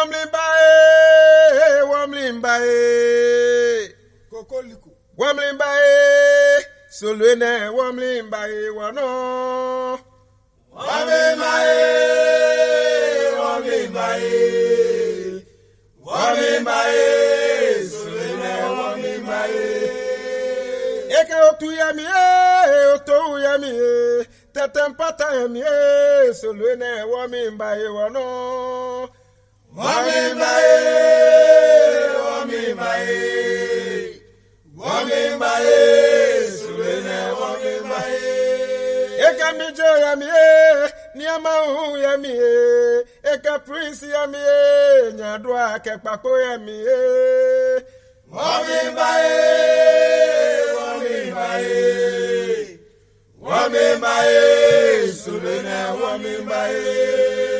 Wamlimbae, Kokoliku. Wamlimbae, Solwene, Wamlimbae, Wano. Wamlimbae, Solwene, Wamlimbae. Eke otu yami, otu yami, tetempata yami, Solwene, Wamlimbae, Wano. Wamlimbae, Solwene, Wamlimbae. Eka mijo yami, Niamahu yami, Eka prince yami, Nyadwa kekpako yami, Wamlimbae, Solwene, Wamlimbae.